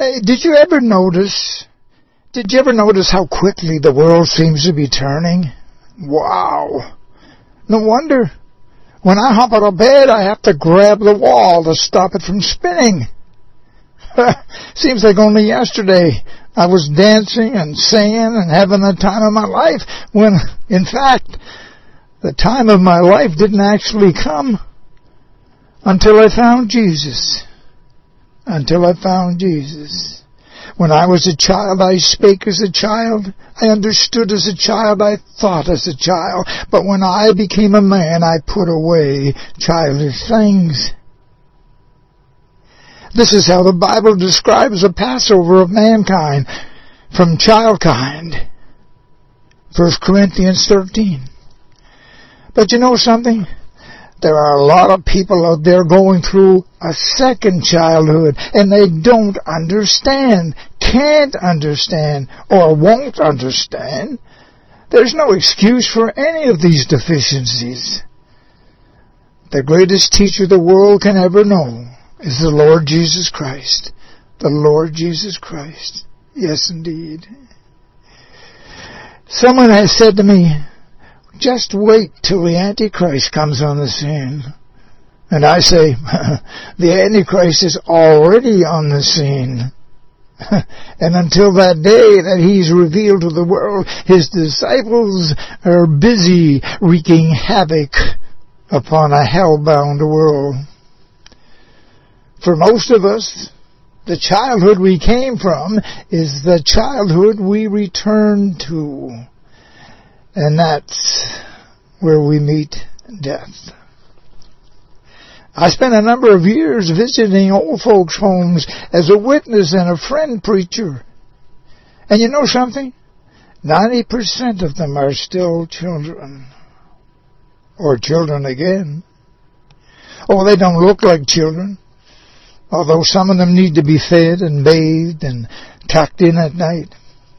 Did you ever notice how quickly the world seems to be turning? Wow. No wonder. When I hop out of bed, I have to grab the wall to stop it from spinning. Seems like only yesterday I was dancing and singing and having the time of my life, when, in fact, the time of my life didn't actually come until I found Jesus. Until I found Jesus. When I was a child, I spake as a child. I understood as a child. I thought as a child. But when I became a man, I put away childish things. This is how the Bible describes the Passover of mankind from childkind. 1 Corinthians 13. But you know something? There are a lot of people out there going through a second childhood, and they don't understand, can't understand, or won't understand. There's no excuse for any of these deficiencies. The greatest teacher the world can ever know is the Lord Jesus Christ. The Lord Jesus Christ. Yes, indeed. Someone has said to me, just wait till the Antichrist comes on the scene. And I say, the Antichrist is already on the scene. And until that day that he's revealed to the world, his disciples are busy wreaking havoc upon a hell-bound world. For most of us, the childhood we came from is the childhood we return to. And that's where we meet death. I spent a number of years visiting old folks' homes as a witness and a friend preacher. And you know something? 90% of them are still children. Or children again. Oh, they don't look like children. Although some of them need to be fed and bathed and tucked in at night.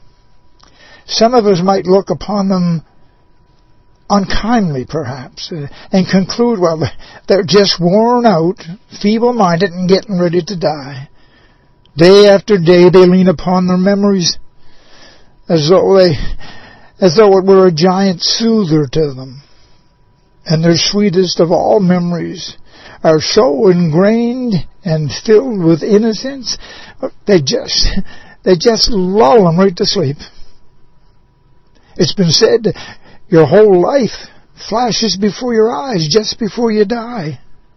Some of us might look upon them unkindly, perhaps, and conclude, well, they're just worn out, feeble-minded, and getting ready to die. Day after day, they lean upon their memories as though it were a giant soother to them. And their sweetest of all memories are so ingrained and filled with innocence, they just lull them right to sleep. It's been said that your whole life flashes before your eyes just before you die.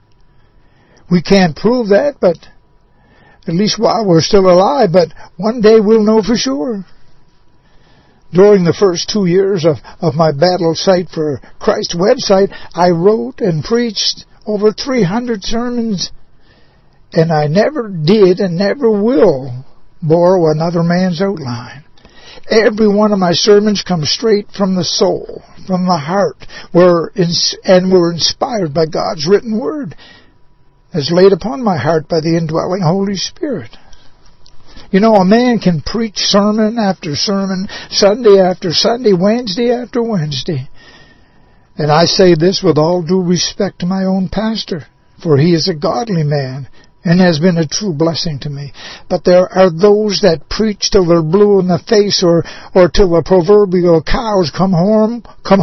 We can't prove that, but at least while we're still alive, but one day we'll know for sure. During the first 2 years of my Battle Sight for Christ website, I wrote and preached over 300 sermons, and I never did and never will borrow another man's outline. Every one of my sermons comes straight from the soul, from the heart, and were inspired by God's written word, as laid upon my heart by the indwelling Holy Spirit. You know, a man can preach sermon after sermon, Sunday after Sunday, Wednesday after Wednesday. And I say this with all due respect to my own pastor, for he is a godly man and has been a true blessing to me. But there are those that preach till they're blue in the face or till the proverbial cows come home.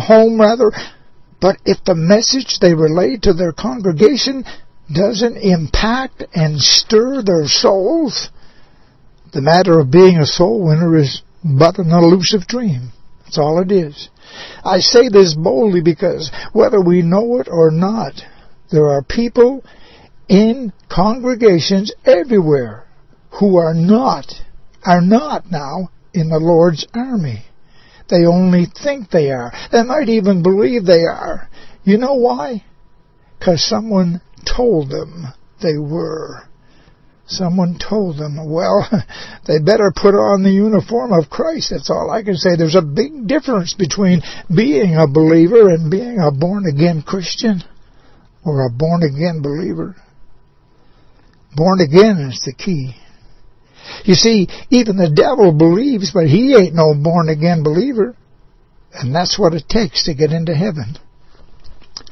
But if the message they relay to their congregation doesn't impact and stir their souls, the matter of being a soul winner is but an elusive dream. That's all it is. I say this boldly because whether we know it or not, there are people in congregations everywhere who are not now in the Lord's army. They only think they are. They might even believe they are. You know why? Because someone told them they were. Someone told them, well, they better put on the uniform of Christ. That's all I can say. There's a big difference between being a believer and being a born-again Christian or a born-again believer. Born again is the key. You see, even the devil believes, but he ain't no born-again believer. And that's what it takes to get into heaven.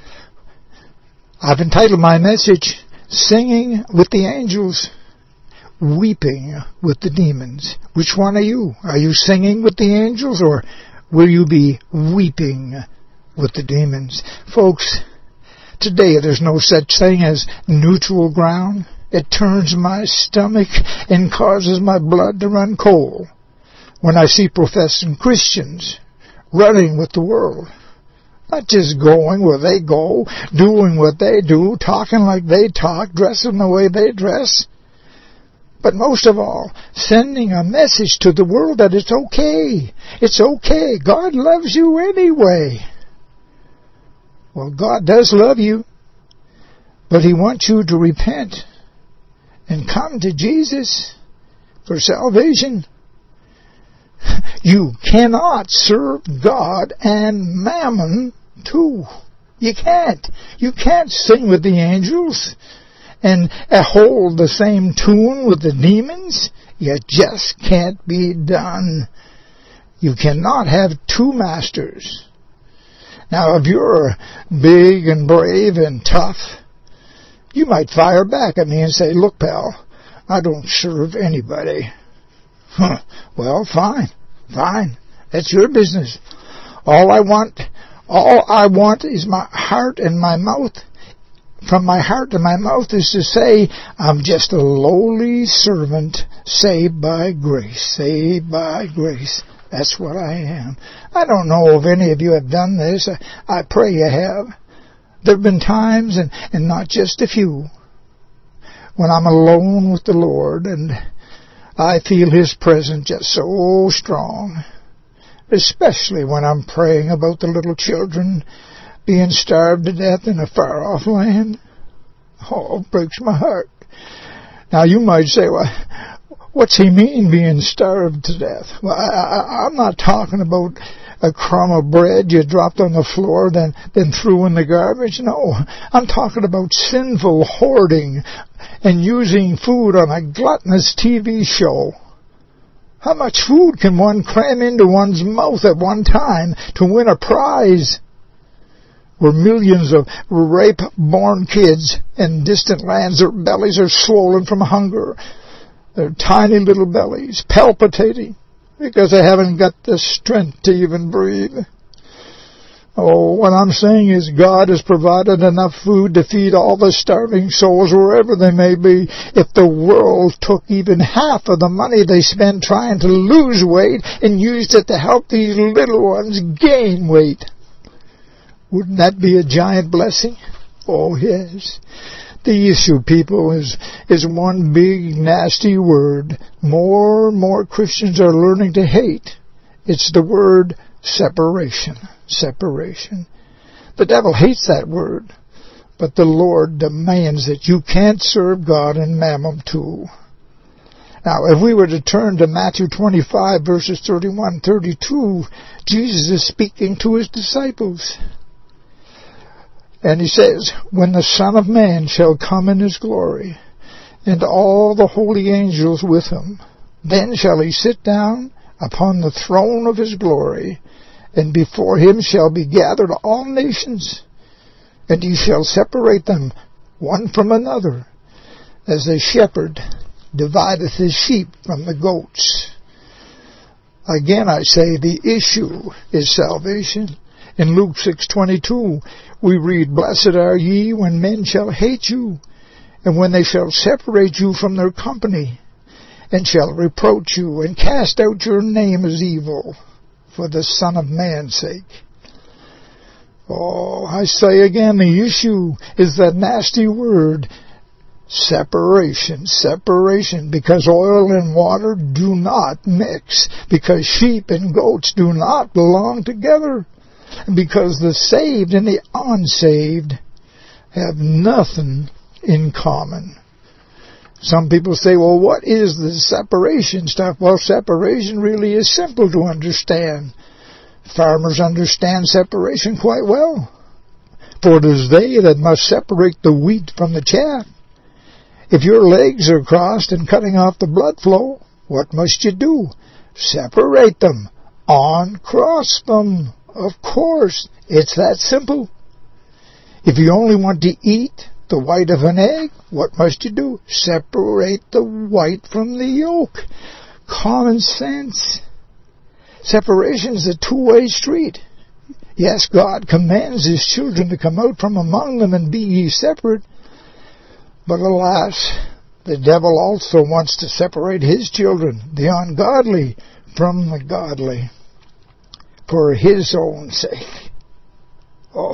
I've entitled my message, Singing with the Angels. weeping with the demons? Which one are you? Are you singing with the angels, or will you be weeping with the demons? Folks, today there's no such thing as neutral ground. It turns my stomach and causes my blood to run cold when I see professing Christians running with the world. Not just going where they go, doing what they do, talking like they talk, dressing the way they dress, but most of all, sending a message to the world that it's okay. It's okay. God loves you anyway. Well, God does love you, but He wants you to repent and come to Jesus for salvation. You cannot serve God and mammon too. You can't. You can't sing with the angels and hold the same tune with the demons. It just can't be done. You cannot have two masters. Now, if you're big and brave and tough, you might fire back at me and say, "Look, pal, I don't serve anybody." Well, fine. That's your business. All I want is my heart and my mouth. From my heart to my mouth is to say, I'm just a lowly servant, saved by grace. Saved by grace. That's what I am. I don't know if any of you have done this. I pray you have. There have been times, and not just a few, when I'm alone with the Lord and I feel His presence just so strong, especially when I'm praying about the little children being starved to death in a far-off land. Oh, it breaks my heart. Now, you might say, well, what's he mean, being starved to death? Well, I'm not talking about a crumb of bread you dropped on the floor, then threw in the garbage. No, I'm talking about sinful hoarding and using food on a gluttonous TV show. How much food can one cram into one's mouth at one time to win a prize? Where millions of rape-born kids in distant lands, their bellies are swollen from hunger. Their tiny little bellies palpitating because they haven't got the strength to even breathe. Oh, what I'm saying is God has provided enough food to feed all the starving souls wherever they may be. If the world took even half of the money they spend trying to lose weight and used it to help these little ones gain weight, wouldn't that be a giant blessing? Oh, yes. The issue, people, is one big, nasty word. More and more Christians are learning to hate. It's the word separation. Separation. The devil hates that word, but the Lord demands that you can't serve God and mammon too. Now, if we were to turn to Matthew 25, verses 31 32, Jesus is speaking to His disciples. And He says, when the Son of Man shall come in His glory, and all the holy angels with Him, then shall He sit down upon the throne of His glory, and before Him shall be gathered all nations, and He shall separate them one from another, as a shepherd divideth his sheep from the goats. Again I say, the issue is salvation. In Luke 6:22, we read, blessed are ye when men shall hate you, and when they shall separate you from their company, and shall reproach you, and cast out your name as evil, for the Son of Man's sake. Oh, I say again, the issue is that nasty word, separation. Separation, because oil and water do not mix, because sheep and goats do not belong together, because the saved and the unsaved have nothing in common. Some people say, well, what is the separation stuff? Well, separation really is simple to understand. Farmers understand separation quite well. For it is they that must separate the wheat from the chaff. If your legs are crossed and cutting off the blood flow, what must you do? Separate them. Uncross them. Of course, it's that simple. If you only want to eat the white of an egg, what must you do? Separate the white from the yolk. Common sense. Separation is a two-way street. Yes, God commands His children to come out from among them and be ye separate. But alas, the devil also wants to separate his children, the ungodly, from the godly, for his own sake. Oh,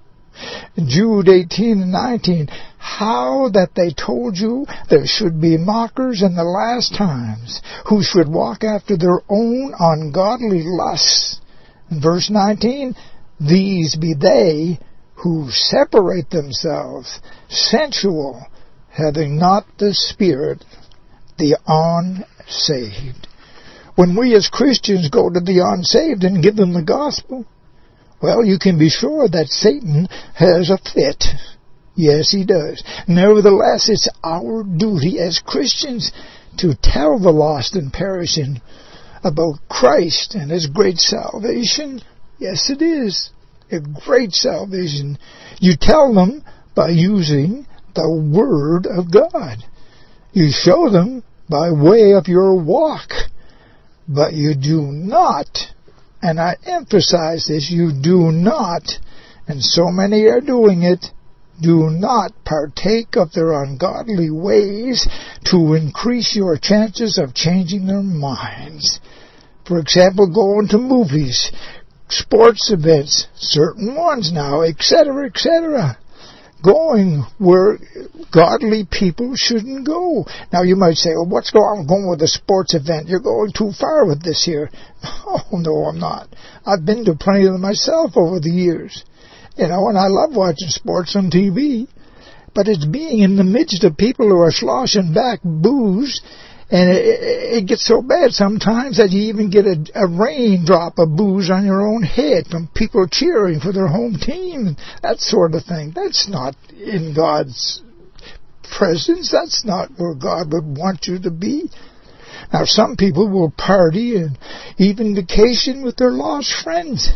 Jude 18 and 19, how that they told you there should be mockers in the last times, who should walk after their own ungodly lusts. In verse 19, these be they who separate themselves, sensual, having not the Spirit, the unsaved. When we as Christians go to the unsaved and give them the gospel, well, you can be sure that Satan has a fit. Yes, he does. Nevertheless, it's our duty as Christians to tell the lost and perishing about Christ and His great salvation. Yes, it is a great salvation. You tell them by using the Word of God. You show them by way of your walk. But you do not, and I emphasize this, you do not, and so many are doing it, do not partake of their ungodly ways to increase your chances of changing their minds. For example, going to movies, sports events, certain ones now, etc., etc. Going where godly people shouldn't go. Now you might say, well, what's going with a sports event? You're going too far with this here. Oh, no, I'm not. I've been to plenty of them myself over the years. And I love watching sports on TV. But it's being in the midst of people who are sloshing back booze, and it gets so bad sometimes that you even get a raindrop of booze on your own head from people cheering for their home team, that sort of thing. That's not in God's presence. That's not where God would want you to be. Now, some people will party and even vacation with their lost friends.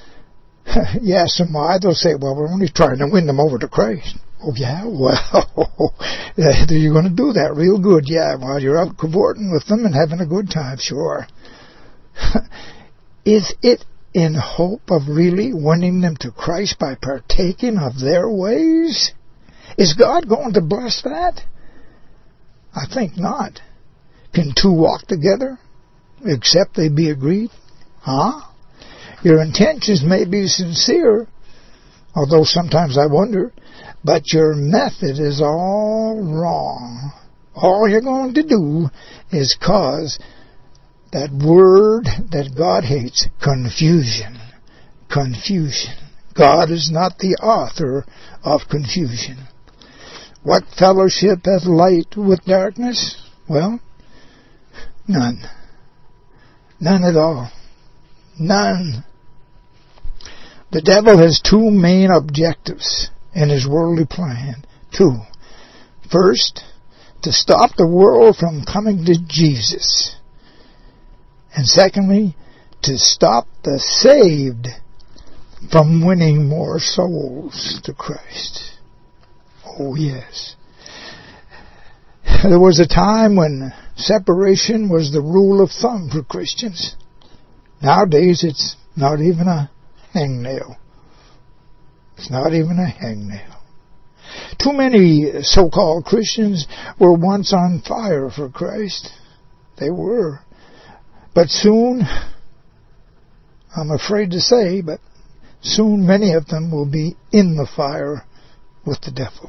Yes, and why? They'll say, well, we're only trying to win them over to Christ. Oh, yeah? Well, you're going to do that real good, yeah, while you're out cavorting with them and having a good time, sure. Is it in hope of really winning them to Christ by partaking of their ways? Is God going to bless that? I think not. Can two walk together, except they be agreed? Huh? Your intentions may be sincere, although sometimes I wonder, but your method is all wrong. All you're going to do is cause that word that God hates, confusion. Confusion. God is not the author of confusion. What fellowship hath light with darkness? Well, none. None at all. None. The devil has two main objectives in his worldly plan. Two. First, to stop the world from coming to Jesus. And secondly, to stop the saved from winning more souls to Christ. Oh, yes. There was a time when separation was the rule of thumb for Christians. Nowadays, it's not even a hangnail. It's not even a hangnail. Too many so-called Christians were once on fire for Christ. They were. But soon, I'm afraid to say, but soon many of them will be in the fire with the devil.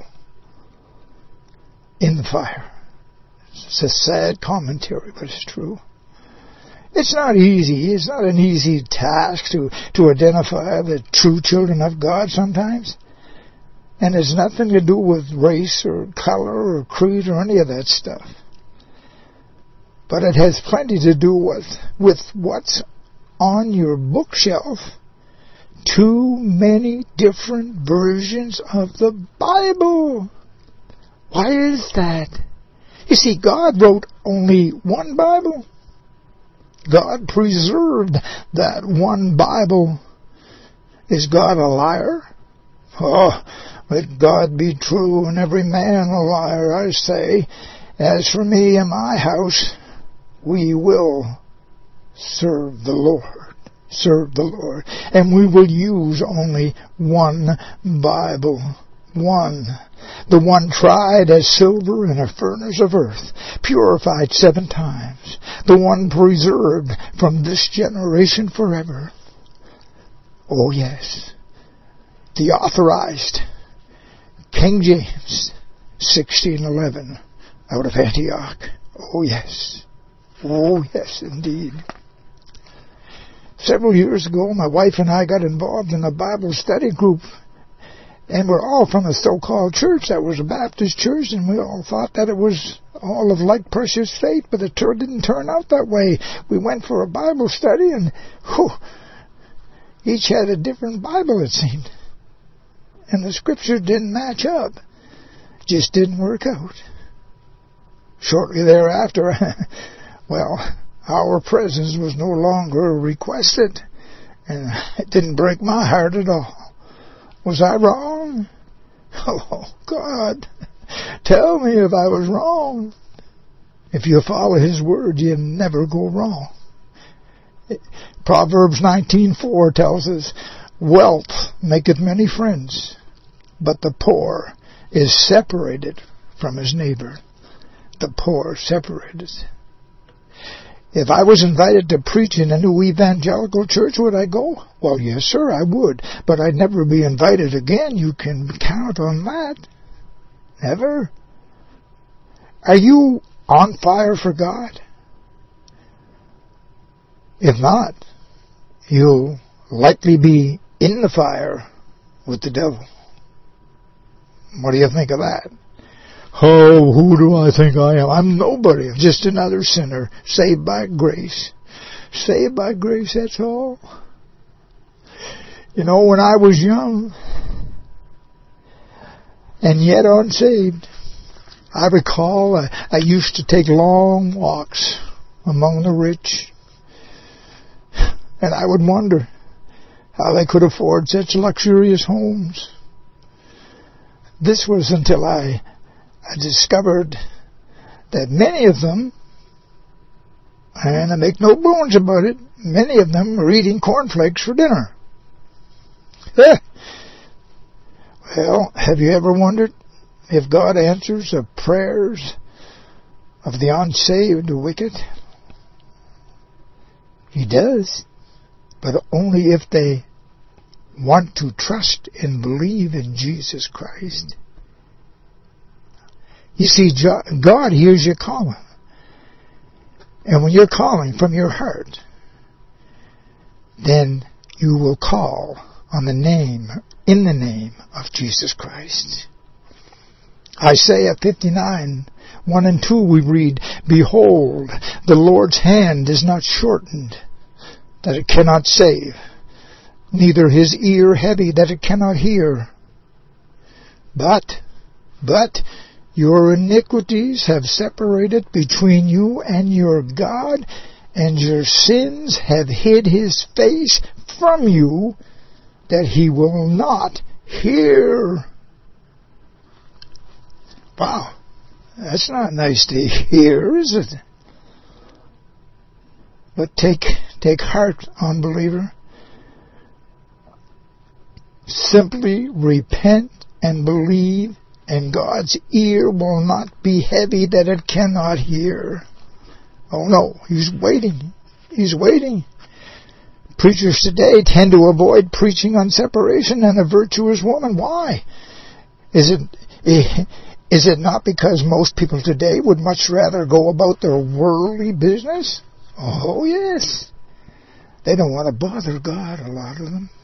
In the fire. It's a sad commentary, but it's true. It's not easy. It's not an easy task to identify the true children of God sometimes. And it's nothing to do with race or color or creed or any of that stuff. But it has plenty to do with what's on your bookshelf. Too many different versions of the Bible. Why is that? You see, God wrote only one Bible. God preserved that one Bible. Is God a liar? Oh, let God be true and every man a liar, I say. As for me and my house, we will serve the Lord. Serve the Lord. And we will use only one Bible. One. The one tried as silver in a furnace of earth, purified 7 times. The one preserved from this generation forever. Oh yes. The authorized King James 1611 out of Antioch. Oh yes. Oh yes indeed. Several years ago, my wife and I got involved in a Bible study group. And we're all from a so-called church that was a Baptist church, and we all thought that it was all of like precious faith, but it didn't turn out that way. We went for a Bible study, and each had a different Bible, it seemed. And the scripture didn't match up. Just didn't work out. Shortly thereafter, well, our presence was no longer requested, and it didn't break my heart at all. Was I wrong? Oh, God, tell me if I was wrong. If you follow His word, you never go wrong. Proverbs 19:4 tells us, wealth maketh many friends, but the poor is separated from his neighbor. The poor separated. If I was invited to preach in a new evangelical church, would I go? Well, yes, sir, I would. But I'd never be invited again. You can count on that. Never. Are you on fire for God? If not, you'll likely be in the fire with the devil. What do you think of that? Oh, who do I think I am? I'm nobody. I'm just another sinner, saved by grace. Saved by grace, that's all. You know, when I was young and yet unsaved, I recall I used to take long walks among the rich, and I would wonder how they could afford such luxurious homes. This was until I discovered that many of them, and I make no bones about it, many of them are eating cornflakes for dinner. Well, have you ever wondered if God answers the prayers of the unsaved or wicked? He does, but only if they want to trust and believe in Jesus Christ. You see, God hears you calling. And when you're calling from your heart, then you will call on the name, in the name of Jesus Christ. Isaiah 59, 1 and 2 we read, behold, the Lord's hand is not shortened, that it cannot save, neither his ear heavy, that it cannot hear. But your iniquities have separated between you and your God, and your sins have hid his face from you, that he will not hear. Wow, that's not nice to hear, is it? But take heart, unbeliever. Simply repent and believe, and God's ear will not be heavy that it cannot hear. Oh no, He's waiting. He's waiting. Preachers today tend to avoid preaching on separation and a virtuous woman. Why? Is it not because most people today would much rather go about their worldly business? Oh yes. They don't want to bother God, a lot of them.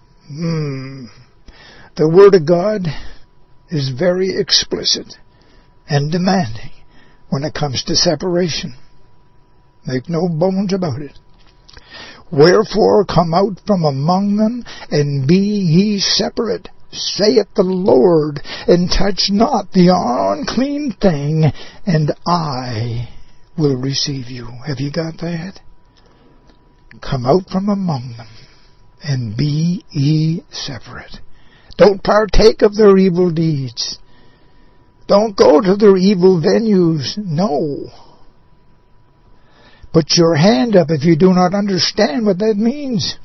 The Word of God is very explicit and demanding when it comes to separation. Make no bones about it. Wherefore come out from among them, and be ye separate, saith the Lord, and touch not the unclean thing, and I will receive you. Have you got that? Come out from among them, and be ye separate. Don't partake of their evil deeds. Don't go to their evil venues. No. Put your hand up if you do not understand what that means.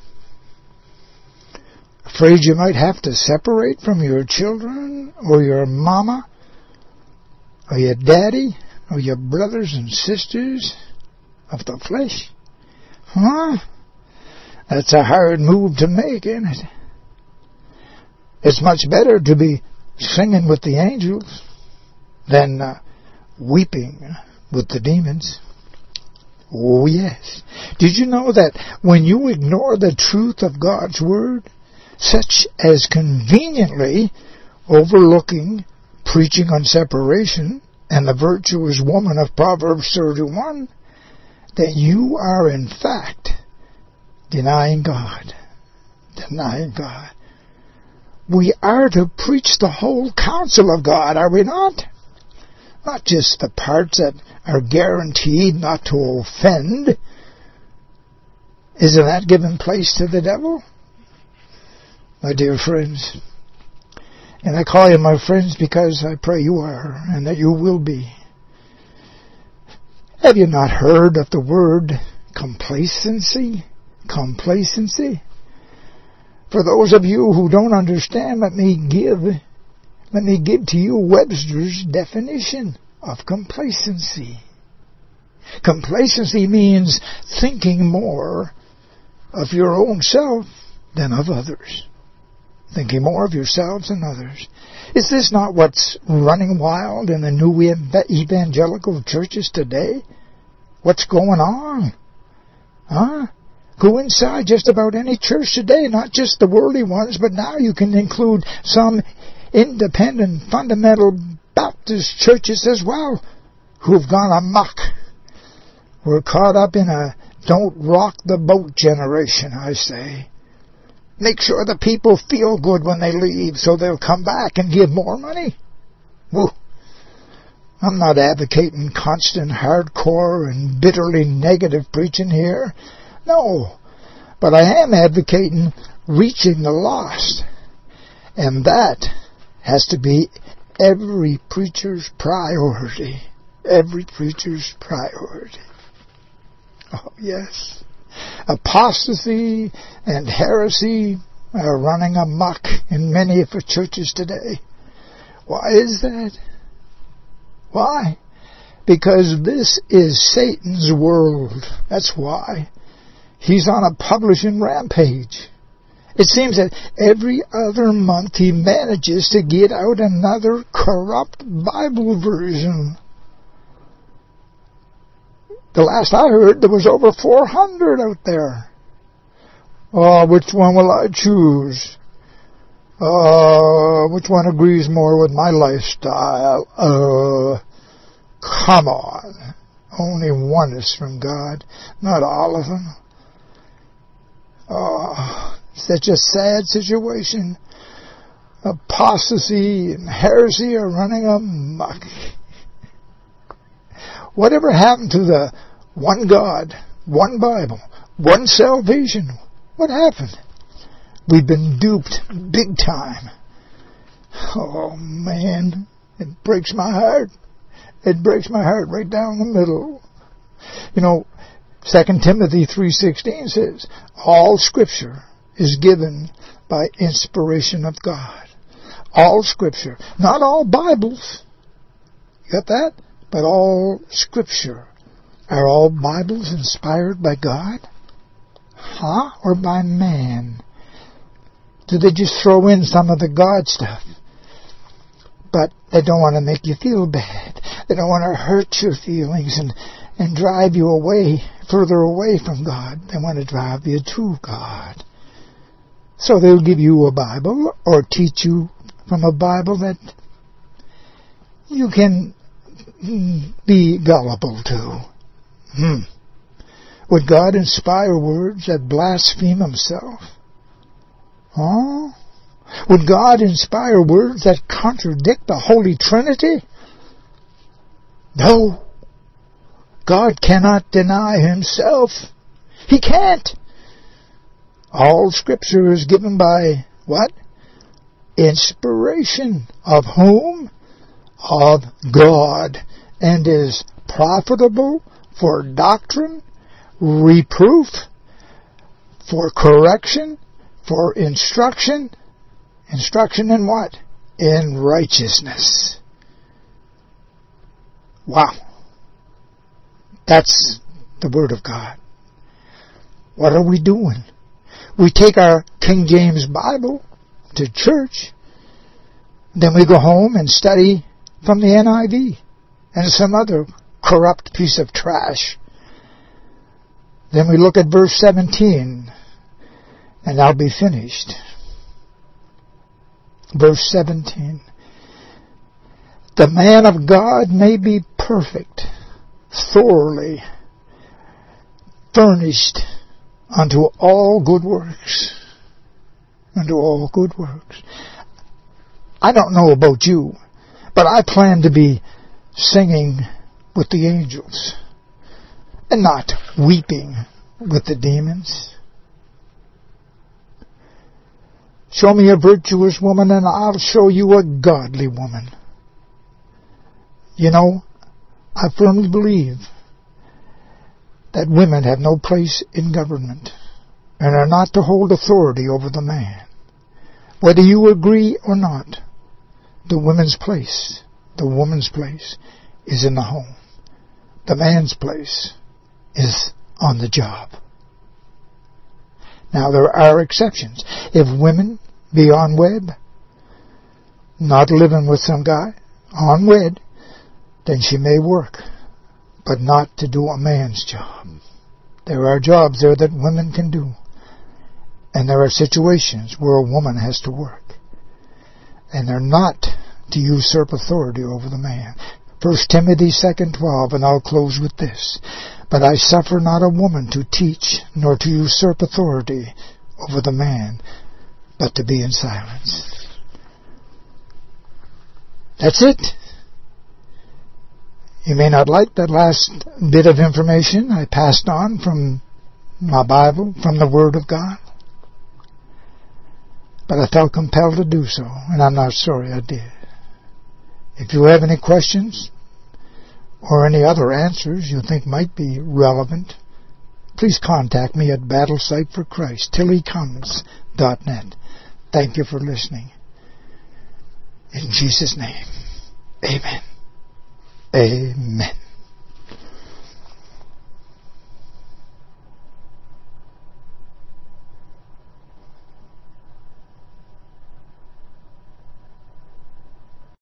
Afraid you might have to separate from your children or your mama or your daddy or your brothers and sisters of the flesh? Huh? That's a hard move to make, isn't it? It's much better to be singing with the angels than weeping with the demons. Oh, yes. Did you know that when you ignore the truth of God's Word, such as conveniently overlooking preaching on separation and the virtuous woman of Proverbs 31, that you are in fact denying God. Denying God. We are to preach the whole counsel of God, are we not? Not just the parts that are guaranteed not to offend. Isn't that giving place to the devil? My dear friends, and I call you my friends because I pray you are, and that you will be. Have you not heard of the word complacency? Complacency? For those of you who don't understand, let me give to you Webster's definition of complacency. Complacency means thinking more of your own self than of others. Thinking more of yourselves than others. Is this not what's running wild in the new evangelical churches today? What's going on? Huh? Go inside just about any church today, not just the worldly ones, but now you can include some independent, fundamental Baptist churches as well, who've gone amok. We're caught up in a don't rock the boat generation, I say. Make sure the people feel good when they leave so they'll come back and give more money. Woo. I'm not advocating constant hardcore and bitterly negative preaching here. No. But I am advocating reaching the lost. And that has to be every preacher's priority. Every preacher's priority. Oh, yes. Apostasy and heresy are running amok in many of the churches today. Why is that? Why? Because this is Satan's world. That's why. He's on a publishing rampage. It seems that every other month he manages to get out another corrupt Bible version. The last I heard, there was over 400 out there. Oh, which one will I choose? Which one agrees more with my lifestyle? Come on. Only one is from God, not all of them. Oh, such a sad situation. Apostasy and heresy are running amok. Whatever happened to the one God, one Bible, one salvation? What happened? We've been duped big time. Oh, man. It breaks my heart. It breaks my heart right down the middle. You know, 2 Timothy 3:16 says, all Scripture is given by inspiration of God. All Scripture. Not all Bibles. You got that? But all Scripture. Are all Bibles inspired by God? Huh? Or by man? Do they just throw in some of the God stuff? But they don't want to make you feel bad. They don't want to hurt your feelings and drive you away, further away from God. They want to drive you to God. So they'll give you a Bible or teach you from a Bible that you can be gullible to. Would God inspire words that blaspheme Himself? Huh? Would God inspire words that contradict the Holy Trinity? No. God cannot deny Himself. He can't. All Scripture is given by what? inspiration of whom? Of God, and is profitable for doctrine, reproof, for correction, for instruction. Instruction in what? In righteousness. Wow. That's the Word of God. What are we doing? We take our King James Bible to church, then we go home and study from the NIV and some other corrupt piece of trash. Then we look at verse 17, and I'll be finished. Verse 17. The man of God may be perfect, thoroughly furnished unto all good works. Unto all good works. I don't know about you, but I plan to be singing with the angels and not weeping with the demons. Show me a virtuous woman and I'll show you a godly woman. You know, I firmly believe that women have no place in government and are not to hold authority over the man. Whether you agree or not, the woman's place is in the home. The man's place is on the job. Now there are exceptions. If women be unwed, not living with some guy, unwed, then she may work, but not to do a man's job. There are jobs there that women can do. And there are situations where a woman has to work. And they're not to usurp authority over the man. 1 Timothy 2:12, and I'll close with this. But I suffer not a woman to teach, nor to usurp authority over the man, but to be in silence. That's it. You may not like that last bit of information I passed on from my Bible, from the Word of God. But I felt compelled to do so, and I'm not sorry I did. If you have any questions or any other answers you think might be relevant, please contact me at battlesiteforchrist.tillycomes.net. Thank you for listening. In Jesus' name, amen. Amen.